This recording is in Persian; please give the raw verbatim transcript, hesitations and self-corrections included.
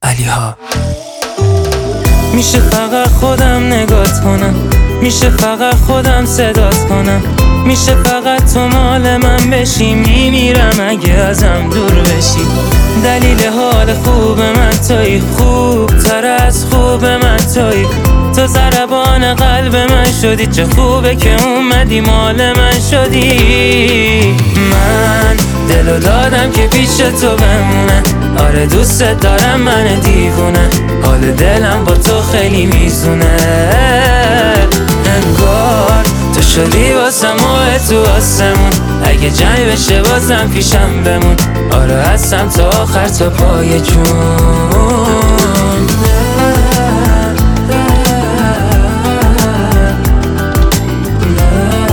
علیها. میشه فقط خودم نگات کنم، میشه فقط خودم صدات کنم، میشه فقط تو مال من بشی، میمیرم اگه ازم دور بشی. دلیل حال خوب من تویی، خوب تر از خوب من تویی، تو ضربان قلب من شدی، چه خوبه که اومدی مال من شدی. من دلو دادم که پیش تو بمونه، آره دوست دارم من دیوونه، حال دلم با تو خیلی میزونه. انگار تو شدی واسم ماه تو آسمون، اگه جنگ بشه بازم پیشم بمون، آره هستم تا آخر تا پای جون.